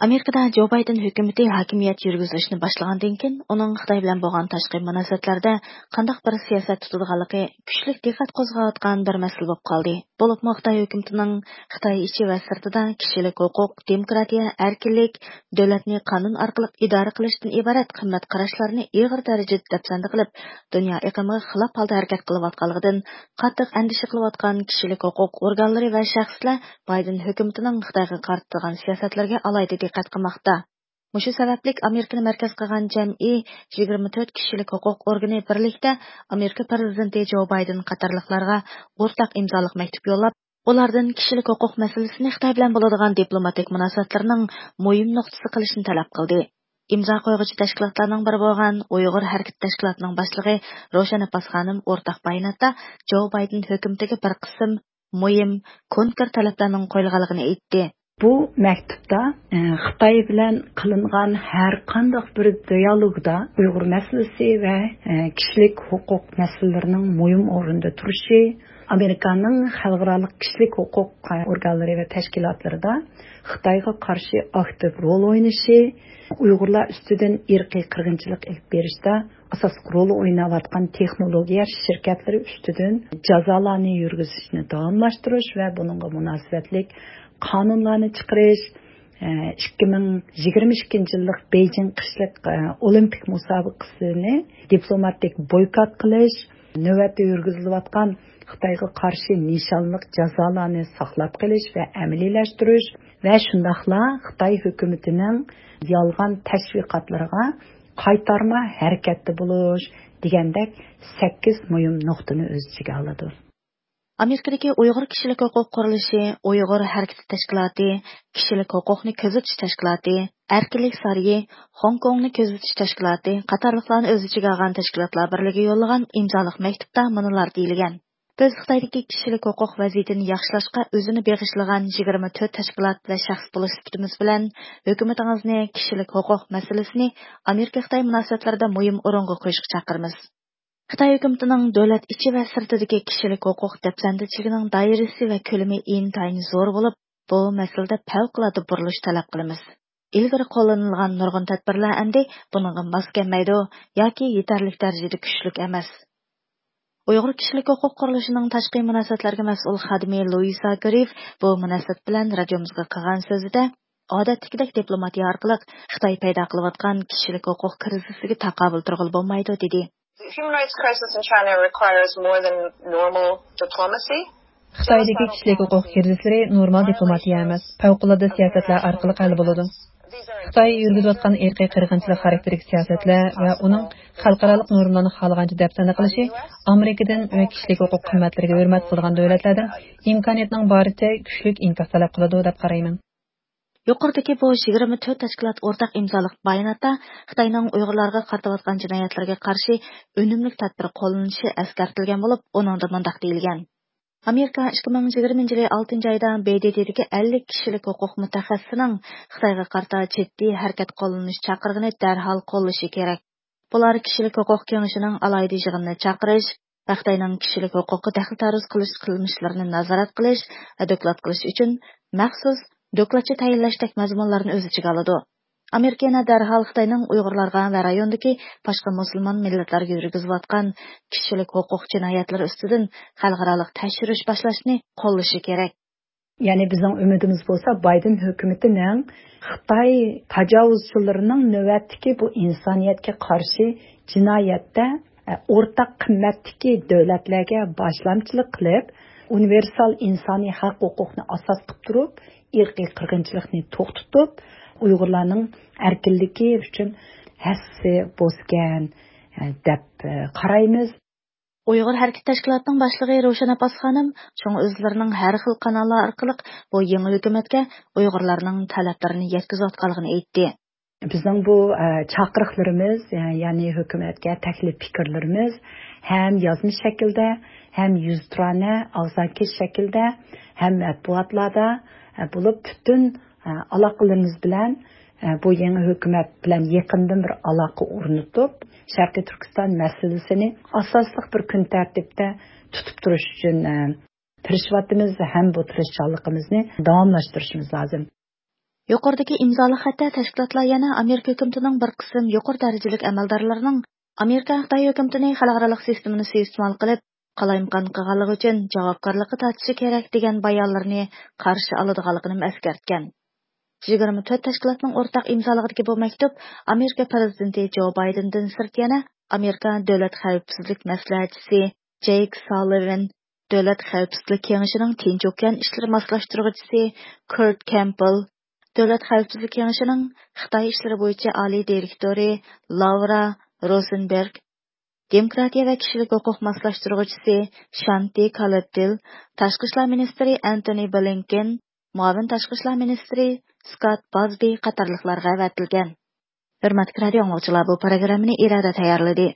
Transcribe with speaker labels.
Speaker 1: Amerikada Joe Biden hökuməti hakimiyyət yürgüzüşünü başlagandan keyin, onun Xitoy bilan bo'lgan tashqi munosabatlarda qandaq bir siyosat tutadiganligi kuchlik diqqat qo'zg'ayotgan bir masala bo'lib qoldi. Bo'libmi Xitoy hökumatining Xitoy ichi va sirtida kishilik huquq, demokratiya, erkinlik, davlatni qonun orqali idora qilishdan iborat qimmat qarashlarni ig'ir darajada dafsanda qilib, dunyo iqimiga xilof holda harakat qilayotganligidan qattiq andisha qilayotgan kishilik huquq organlari va shaxslar Biden hökumatining Xitoyga qarshi siyosatlarga alayda diqqat qilmoqda. Mushu sabablik Amerikani markaz qilgan jam'iy 24 kishilik huquq organi birlikda Amerika prezidenti Joe Biden qatorliqlarga o'rtaq imzoliq maktub yo'llab, ulardan kishilik huquq masalasini Xitoy bilan bo'ladigan diplomatik munosabatlarning muhim nuqtasi qilishni talab qildi. İmza qo'yguchi tashkilotlarning biri bo'lgan Uyg'ur harakat tashkilotining boshlig'i Roshan Abbas xonim o'rtaq bayonotda Joe Biden hukumatiga bir qism muhim konkret talablarning qo'yilganligini aytdi.
Speaker 2: Bu məktubda Xitay bilan qilingan har qanday bir dialogda Uyğur məsələsi və kişilik hüquq məsələlərinin mühim o'rinda turishi, Amerikanın xalqaralıq kişilik hüquq orqanları və təşkilatlarında Xitayga qarşı aktiv rol oynaşı, Uyğurlar üstüdən irqi qırğınçılıq ilib berishdə asas rol oynayotgan texnologiya şirkətləri üstüdən cəzalarını yürgüzüşünü davamlaşdırış və bununla münasibətlik qanunlarni chiqarish, 2022 yillik Beijing qishliq olimpik musobaqasini diplomatik boykot qilish, navbatda yurgizilayotgan Xitoyga qarshi nishonliq jazolarni saqlab qilish va amaliylashtirish va shundaqla Xitoy hukumatining yolg'on tashviqotlariga qaytarma harakatda bo'lish degandek 8 muhim nuqtani o'z ichiga oladi.
Speaker 1: Amerikadagi Uyg'ur kishilik huquq qurilishi, Uyg'ur harakat tashkiloti, kishilik huquqni kuzatish tashkiloti, erkinlik sariyi, Hong Kongni kuzatish tashkiloti qatorliqlarni o'z ichiga olgan tashkilotlar birligi yo'llagan imzoliq maktubda munolar deyilgan. Biz Xitoydagi kishilik huquq vaziyatini yaxshilashga o'zini beg'ishlagan 24 tashkilot va shaxs bo'lish sifatimiz bilan hukumatingizni kishilik huquq masalasini Amerika-Xitoy munosabatlarida muhim o'ringa qo'yishga chaqiramiz. Xitoy hukumatining davlat ichi va sirtidagi kishilik huquq dafsandichiligining doirasi va ko'lami intayin zo'r bo'lib, bu masalada favqulodda burilish talab qilamiz. Ilgari qo'llanilgan nurg'un tadbirlar endi buningga mos kelmaydi yoki yetarli darajada kuchli emas. Uyg'ur kishilik huquq qurilishining tashqi munosabatlarga mas'ul xodimi Luisa Griff bu munosabat bilan radiomizga qilgan so'zida odatdagidek diplomatiya orqali Xitoy paydo qilayotgan kishilik huquq krizisiga taqobil turg'il bo'lmaydi dedi.
Speaker 3: The human rights crisis in China requires more than normal diplomacy.
Speaker 4: Xitoydagi kishilik huquq krizislari normal diplomatiya emas, favqulodda siyosatlar orqali hal bo'ladi. Xitoy yurgizayotgan irqiy qirg'inchilik xarakterli siyosatlar va uning xalqaro normalarni xohlagancha dafsana qilishi Amerikadan va kishilik huquq qimmatlariga hurmat qilgan davlatlardan imkoniyatning boricha kuchli inkas talab qiladi deb qarayman.
Speaker 1: Yuqoridagi bu 24 tashkilot o'rtaq imzoliq bayonotda Xitoyning Uyg'urlarga qartayotgan jinoyatlarga qarshi unumli tadbir qo'llanishi eskartilgan bo'lib, uningda mundaq deyilgan. Amerika 2020 yili 6 oyda BDTdagi 50 kishilik huquq mutaxassisining Xitoyga qarshi jiddiy harakat qo'llanish chaqirig'ini darhol qo'llashi kerak. Bular kishilik huquq kengashining alayda yig'inini chaqirish, Xitoyning kishilik huquqi daxl-taruz qilish qilmishlarini nazorat qilish va doklad qilish uchun maxsus dokladchi tayinlashdek mazmunlarni o'z ichiga oladi. Amerika darhol Xitoyning Uyg'urlarga va rayondagi boshqa musulmon millatlarga yurgizayotgan kishilik huquq jinoyatlari ustidan xalqaro tekshirish boshlashni qo'llashi kerak.
Speaker 2: Ya'ni bizning umidimiz bo'lsa, Biden hukumatining Xitoy tajovuzchilarining navbatdagi bu insoniyatga qarshi jinoyatda o'rtaq qimmatdagi davlatlarga boshlamchilik qilib, universal insoniy haq-huquqni asos qilib turib, irqiy qirg'inchilikni to'xtatib, Uyg'urlarning erkinligi uchun hassi bosgan deb qaraymiz.
Speaker 1: Uyg'ur harakat tashkilotining boshlig'i Roshan Abbas xonim shunga o'zlarining har xil kanallar orqali bu yangi hukumatga Uyg'urlarning talablarini yetkazayotganligini aytdi.
Speaker 2: Bizning bu chaqiriqlarimiz, ya'ni hukumatga taklif fikrlarimiz ham yozma shaklda, ham yuzturana, og'zaki shaklda, ham matbuotlarda bo'lib butun aloqalarimiz bilan bu yangi hukumat bilan yaqindan bir aloqa o'rnatib, Sharqiy Turkiston masalasini asosli bir kun tartibda tutib turish uchun tirishayapmiz, ham bu tirishchiligimizni davomlashtirishimiz lozim.
Speaker 1: Yuqoridagi imzoli xatda tashkilotlar yana Amerika hukumatining bir qism yuqori darajalik amaldorlarining Amerika Xitoy hukumatini xalqaro sistemani suiiste'mol qilib, qalaymaqon qilganligi uchun javobgarlikka tortishi kerak degan bayonlarni qarshi oladiganligini eskartgan. 24 tashkilotning o'rtaq imzolagan bu maktub Amerika prezidenti Jo Baydendan sirt yana Amerika davlat xavfsizlik maslahatchisi Jake Sullivan, davlat xavfsizlik kengashining Tinch okean ishlari moslashtiruvchisi Kurt Campbell, davlat xavfsizlik kengashining Xitoy ishlari bo'yicha oliy direktori Laura Rosenberg, Demokratiya va kishilik huquq moslashtiruvchisi Shanti Kalatil, tashqi ishlar ministri Antony Blinken, muavin tashqi ishlar ministri Scott Busby qatorliqlarga avatilgan. Hurmatli radio anglovchilar, bu programmani irada tayyorladi.